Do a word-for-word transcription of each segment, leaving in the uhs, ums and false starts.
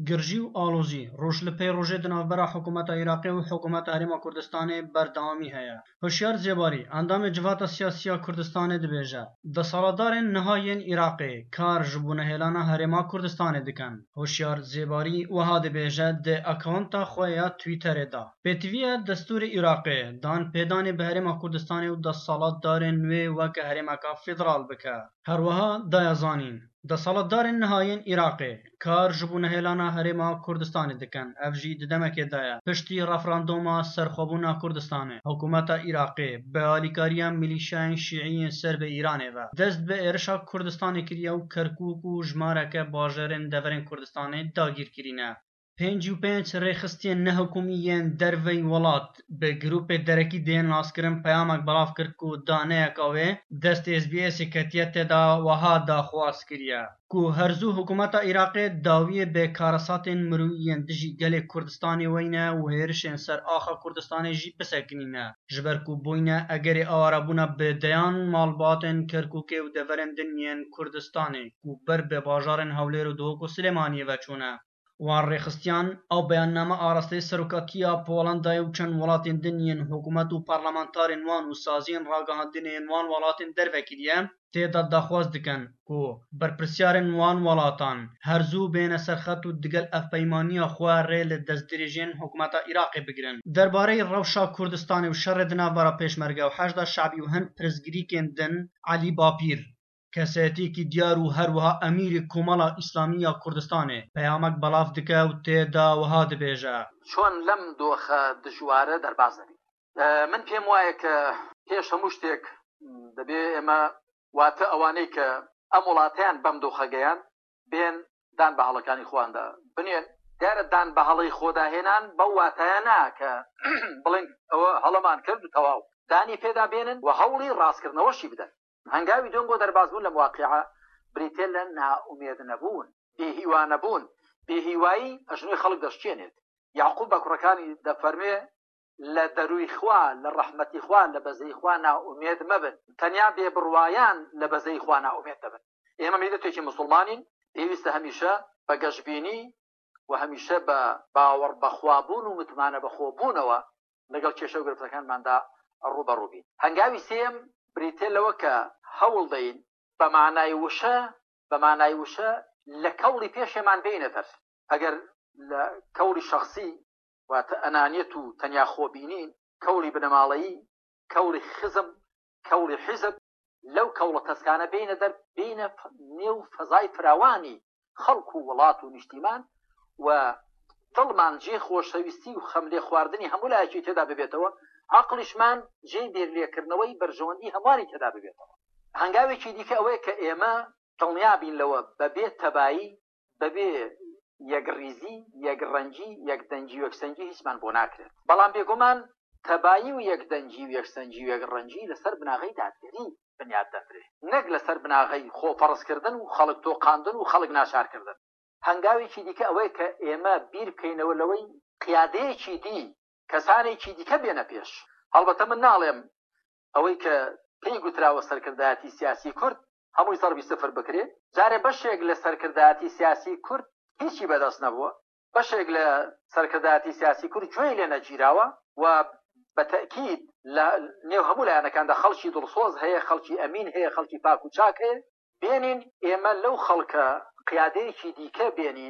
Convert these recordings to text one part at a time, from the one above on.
گرژی و ئاڵۆزی ڕۆژ لە پێی ڕۆژێ di navbera hikûmeta Iraqê û hikûmeta Herêma Kurdistanê berdewamî heye. Hişyar Zêbarî endamê civata siyasî ya Kurdistanê dibêje, desaladdarên niha yên Iraqê kar ji bûnehêlana Herêma Kurdistanê dikin. Hişyar Zêbarî wiha dibêje di akawunta xwe ya Twitterê da. Pêtivîya Destûrê Iraqê dan pêdanê bi Herêma Kurdistanê û desaladdarên nûê weke herêmeka federal bike. Her wiha daya zanîn. Desaladdarên niha yên Iraqê kar ji bûnehêlana Herêma Kurdistanê dikin. Ev jî di demekê de ye. Piştî referandûma serxwebûna Kurdistanê, hikûmeta Iraqê bi alîkariya milîşeyên Şîîyên Serbê Îranê ve dest bi êrişa Kurdistanê kiriye û Kerkûk û jmareke bajarên deverên Kurdistanê dagîr kirîne. Pênc û pênc rêxistiyên nehikûmî yên derveyî welat bi grûpê derekî tên naskirin peyamek belav kir ku daneyeka wê destê S B Sê ketiye têda wiha daxwaz kiriye ku herzû hikûmeta Iraqê dawiyê bêkarasatên mirûî yên dijî gelê Kurdistanê weyne û hêrişên ser axa Kurdistanê jî bisekinîne ji ber ku bûyne egerê awarabûna bêdeyan malbatên Kerkûkê û deverên din yên Kurdistanê ku ber bi bajarên Hewlêr û Duhok û Silêmaniyê ve çûne. Wan rêxistiyan ew beyanname arasteyê seroketiya Polandayê û çend welatên din yên hikûmet û parlamenterên wan û saziyên ragihandinê yên wan welatên derve kiriye têda daxwaz dikin ku berpirsyarên wan welatan herzû bêne serxet û digel evpeymaniya xwe rê li destdirêjiyên hikûmeta Iraqê bigirin. Derbareyê rewşa Kurdistanê û şerê di navbera Pêşmerge û Hejda Şeعبî û hin pirsgirêkên din Elî Bapîr keseyetiyekî diyar û her wiha Emîrê Komala Îslamî ya Kurdistanê peyamek belav dike û têda wiha dibêje. چۆن لەم دۆخە دژوارە دەرباز دەبین. من پێم وایە کە پێش هەموو شتێک دەبێ ئێمە واتە ئەوانەی کە ئەم وڵاتیان بەم دۆخە گەیان بێن دان بە هەڵەکانی خواندا بنێن دیارە دان بە هەڵەی خۆداهێنان بەو واتایە نا کە بڵێن ئەوە هەڵەمان کرد و تەواو دانی پێدا بێنن و هەوڵی ڕاستکردنەوەشی بدەن. هەنگاوی دۆنگ بۆ دەربازبوون لە مواقعە بریتێ لە نائومێد نەبوون، بێهیوا نەبوون. بێهیوایی ئەژنۆی خەڵک دەشتێنێت. یعقوب بە کوڕەکانی دەفەرمێ لە دەروی خوا لە ڕەحمەتی خوا لە بەزەی خوا نائومێد مەبن، تەنیا بێبڕوایان لە بەزەی خوا نائومێد دەبن. ئێمە میلەتێکی موسڵمانین، پێویستە هەمیشە بە گەشببینی و هەمیشە بە باوەڕ بەخوابوون و متمانە بەخۆبوونەوە لەگەڵ کێشە و گرفتەکانماندا ڕوبەڕووبین. هەنگاوی سێم بریتێ لەوە کە هەوڵ دەین بە مانای وشە بە مانای وشە لە کەوڵی پێشێمان بینە تەرس. ئەگەر لە کەوڵی شخصی واتە ئەنانیەت و تەنیا خۆبینین، کەوڵی بنەماڵەیی، کەوڵی خزم، کەوڵی حیزب، لەو کەوڵە تەسکانە بینە دەر بینە نێو فەزای فراوانی خەڵک و وڵات و نیشتیمان و دڵمان جێ خۆشەویستی و خەملێ خواردنی هەموو لایەکی تێدا ببێتەوە، عەقڵیشمان جێ بێرلێکردنەوەی بەرژەوەندی هەمواری تێدا ببێتەوە. هەنگاوێکی دیکە ئەوەیە کە ئێمە دڵنیابین لەوە بەبێ تەبایی، بەبێ یەکڕیزی، یەکڕەنجی، یەکدەنجی و یەکسەنجی هیچمان بۆ ناکرێت. بەڵام بێگومان تەبایی و یەکدەنجی و یەکسەنجی و یەکڕەنجی لەسەر بناغەی دادگەری بنیاد دەدرێت، نەک لەسەر بناغەی خۆپەڕستکردن و خەڵک تۆقاندن و خەڵک ناشارکردن. هەنگاوێکی دیکە ئەوەیە کە ئێمە بیر بکەینەوە لەوەی قیادەیەکی دی کەسانێکی دیکە بێنە پێش. هەڵبەتە من ناڵێم ئەوەی کە پێی گوتراوە سەرکردایەتی سیاسی کورد هەمووی سەربی سفر بکرێت. جارێ بەشێک لە سەرکردایەتی سیاسی کورد هیچی بەدەست نەبووە، بەشێک لە سەرکردایەتی سیاسی کورد گوێی لێ نەگیراوە و بە تەکید لە نێو هەموو لایەنەکاندا خەڵکی دڵسۆز هەیە، خەڵکی ئەمین هەیە، خەڵکی پاک و چاک هەیە. بێنین ئێمە لەو خەڵکە قیادەیەکی دیکە بێنین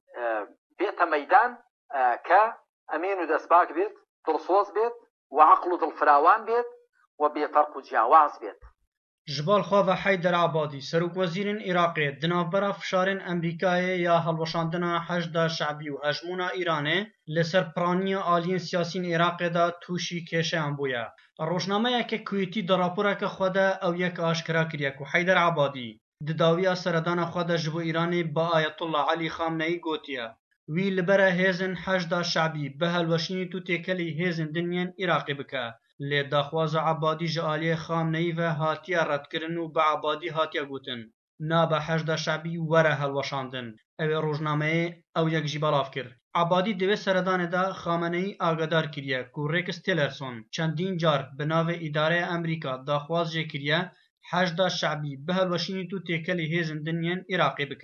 بێتە مەیدان کە ئەمین و دەستپاک بێت، دڵسۆز بێت و عەقڵ و دڵفراوان بێت و بێفەرق و جیاواز بێت. Ji balxwe Heyder Ebadî Serokwezîrên Iraqê di navbera fişarên Amerîkayê ya hilweşandina Hejda Şeعبî û hejmûna Îranê li ser piraniya aliyên siyasî yên Iraqê de tûşî kêşeyan bûye. Rojnameyeke Kuwêtî di raporeke xwe de ew yek aşkira kiriye ku Heyder Ebadî di dawiya seredana xwe de ji bo Îranê bi Ayetullah Elî Xamneyî gotiye. Wî li ber hêzên Hejda Şeعبî bi helweşînî û têkelî hêzên din yên Iraqê bike. Lê daxwaza Ebadî ji aliyê Xamneyî ve hatiye redkirin û bi Ebadî hatiye gotin nabe Hejda Şeعبî were helweşandin. Ew ê rojnameyê ew yek jî belav kir. Ebadî di vê seredanê de Xameneyî agadar kiriye ku Rex Tillerson çendîn car bi navê îdareya Amerîka daxwaz jê kiriye Hejda Şeعبî bi helweşînî û têkelî hêzên din yên Iraqê bike.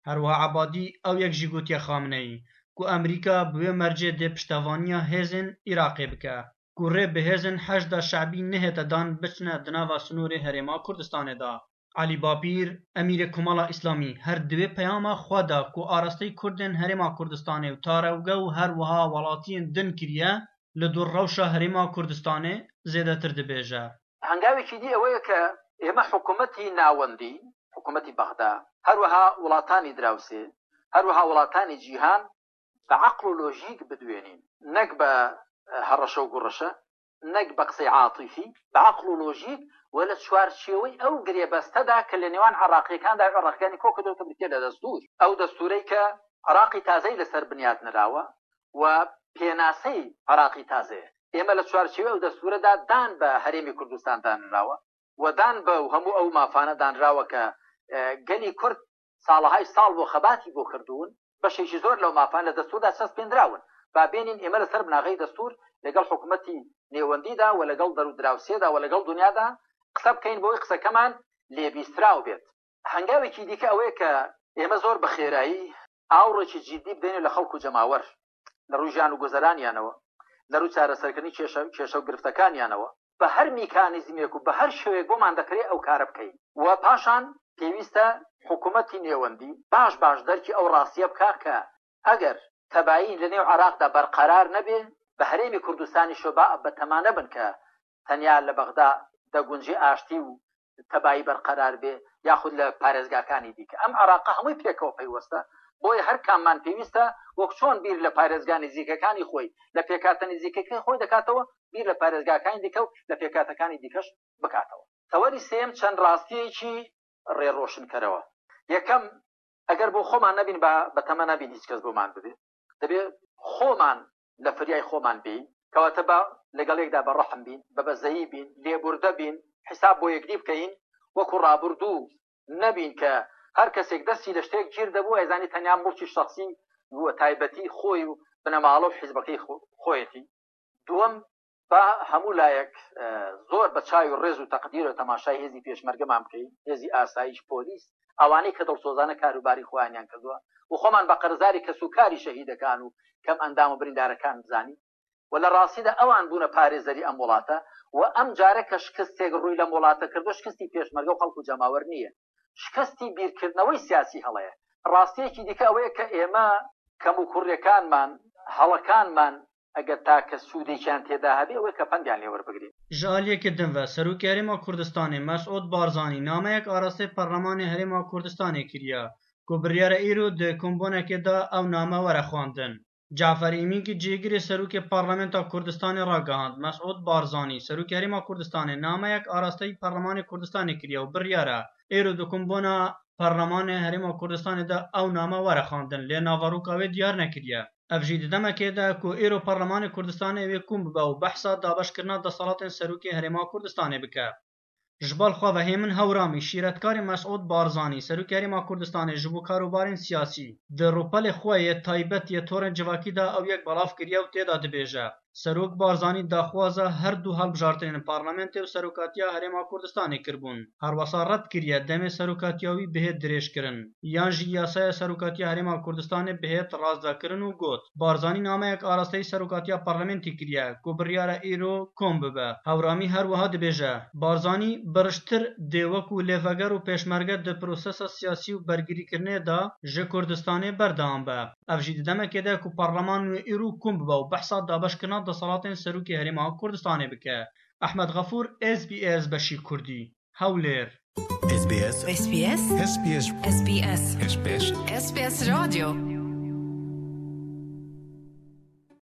هەروەها عەبادی ئەو یەک ژی گوتیە خامنەی کو ئەمریکا بوێ مەرجێ دێ پشتەوانیە هێزن عێراقێ بکە کو ڕێ بە هێزن حەشدا شەعبی نەهێتە دان بچنە دناوا سنوورێ هەرێما کوردستانێدا. علی باپیر ئەمیرە کۆمەڵا ئیسلامی هەر دوێ پەیاما خوادا کو ئاراستەی کوردên هەرێما کوردستانê و تارەوگە و هەروەها وڵاتیên din kiriye li dû rewşa herêma Kurdistanê zêdetir dibêje. هەنگاوێکی دی ئەوەیە کە ئێمە حکوومەتی ناوەندی حکوومەتی بەغدا هەروەها وڵاتانی دراوسێ هەروەها وڵاتانی جیهان بە عەقڵ و لۆژیک بدوێنین نەک بە هەڕەشە و گوڕەشە نەک بە قسەی عاتیفی بە عەقڵ و لۆژیک و لە چوارچێوەی ئەو گرێبەستەدا کە لە نێوان عێراقیەکاندا عێراقیەکانی کۆکردوتە بریتێ لە دەستوور ئەو دەستورەی کە عێراقی تازەی لەسەر بنیاد نراوە و پێناسەی عێراقی تازەیە. ئێمە لە چوارچێوەی ئەو دەستورەدا دان بە هەرێمی کوردستان دانراوە و دان بە و هەموو ئەو مافانە دانراوە کە گەلی کورد ساڵەهای ساڵ بۆ خەباتی بۆ کردوون بەشێکی زۆر لەو مافان لە دەستوردا سەست پێنراون با بێنین ئێمە لەسەر بناغەی دەستور لەگەڵ حکوومەتی نێوەندیدا و لەگەڵ دەرو دراوسێدا و لەگەڵ دنیادا قسە بکەین بۆی قسەکەمان لێبیستراو بێت. هەنگاوێکی دیکە ئەوەیە کە ئێمە زۆر بە خێرایی ئاوڕێکی جدی بدەین لە خەڵک و جەماوەر لە ڕووی ژیان و گوزەرانیانەوە لە ڕووی چارەسەرکردنی کێشە و گرفتەکانیانەوە بە هەر میکانیزمێک و بە هەر شێوەیەک بۆمان دەکرێت ئەو کارە بکەین و پاشان پێویستە حکوومەتی نێوەندی باش باش دەرکی ئەو ڕاستیە بکە کە ئەگەر تەبایی لە نێو عێراقدا بەرقەرار نەبێ بە هەرێمی کوردستانی شۆبا بەتەمانە بن کە تەنیا لە بەغدا دەگونجێ ئاشتی و تەبایی بەرقەرار بێ یاخود لە پارێزگاکانی دیکە ئەم عێراقا هەمووی پێکەوە پەیوەستە بۆی هەر کاممان پێویستە وەک چۆن بیر لە پارێزگانی نزیکەکانی خۆی لە پێکاتە نزیکەکەی خۆی دەکاتەوە بیر لە پارێزگاکانی دیکە و لە پێکاتەکانی دیکەش بکاتەوە. تەوەری سێم چەند ڕاستیەکی ڕێڕۆشنکەرەوە. یەکەم ئەگەر بۆ خۆمان نەبین بە تەمە نەبین هیچ کەس بۆمان بدێت دەبێت خۆمان لە فریای خۆمان بین کەواتە بە لەگەڵێکدا بە ڕەحم بین بە بەزەیی بین لێبوردە بین حساب بۆ یەکدی بکەین وەکو ڕابردوو نەبین کە هەر کەسێک دەستی لە شتێک گیر دەبوو ئەیزانی تەنیا مڵکی شخصی و تایبەتی خۆی و بنەماڵە و حیزبەکەی خۆیەتی. دووەم بە هەموو لایەک زۆر بە چاوی و ڕێز و تەقدیر و تەماشای هێزی پێشمەرگەمان بکەین هێزی ئاسایش پۆلیس ئەوانەی کە دڵسۆزانە کاروباری خۆیانیان کردووە و خۆمان بە قەرزاری کەس و کاری شەهیدەکان و کەم ئەندام و بریندارەکان بزانین و لە ڕاستیدا ئەوان بوونە پارێزەری ئەم وڵاتە و ئەم جارە کە شکستێک ڕووی لە وڵاتە کردو شکستی پێشمەرگە و خەڵک و جەماوەر نییە شکستی بیرکردنەوەی سیاسی هەڵەیە. ڕاستیەکی دیکە ئەوەیە کە ئێمە کەم و کوڕیەکانمان هەڵەکانمان ئەگەر تاکە سوودێکیان تێدا هەبێ ئەوەی کە پەندیان لێوەربگرین. ژالێکی دنڤە سەرۆکی هەرێما کوردستانی مەسعود بارزانی نامەیەک ئاراستەی پەرلەمانی هەرێما کوردستانی کردیە کە بڕیارە ئیرۆ دە کۆمبۆنێکێدا ئەو نامە وەرەخواندن. جعفەر ئیمینکی جێگیری سەرۆکی پەرلەمێنتا کوردستانی ڕاگەهاند مەسعود بارزانی سەرۆکی هەرێما کوردستانی نامەیەک ئاراستەی پەرلەمانی کوردستانی کردیە و بڕیارە ئێرۆ دە کۆمبۆنە پەرلەمانی هەرێما کوردستانیدا ئەو نامە وەرەخواندن لێ ناڤەڕووکاوێ دیار نەکردیە. ئەف ژی دەمەکێدا کۆ ئێرۆ پەرلەمانی کوردستانی ئەوێ کوم ببە و بەحسا دابەشکردنا دەسەڵاتên سەرۆکی هەرێما کوردستانی بکە. ji ber xwe ve hêmin Hewramî şîretkarê Mesûd Barzanî Serokê Herêma Kurdistanê ji bo karobarên siyasî di rûpelê xwe yê taybet yê torên civakî de ew yek belav kiriye û têda dibêje. Serok Barzanî daxwaza her du hilbijartinên parlamentê û serokatiya Herêma Kurdistanê kirbûn. Herwesa red kiriye demê serokatiya wî bihêt dirêjkirin. Yan jî yasaya serokatiya Herêma Kurdistanê bihêt razdakirin û got. Barzanî nameyek arasteyî serokatiya parlamentê kiriye ku biryara îro kom bibe. Hewramî her wiha dibêje. Barzanî biriştir dê wekû lêveger û pêşmerge di prosesa siyasî û bergirîkirinê de ji Kurdistanê berdewam be. Ev jî di demekê de ku parleman wê îro kom bibe û behsa dabeşkirina دەسەڵاتên سەرۆکی هەرێما کوردستانê bike. Ehmed Gafûr S B S Beşî Kurdî Hewlêr S B S S B S S B S S B S S B S S B S Radio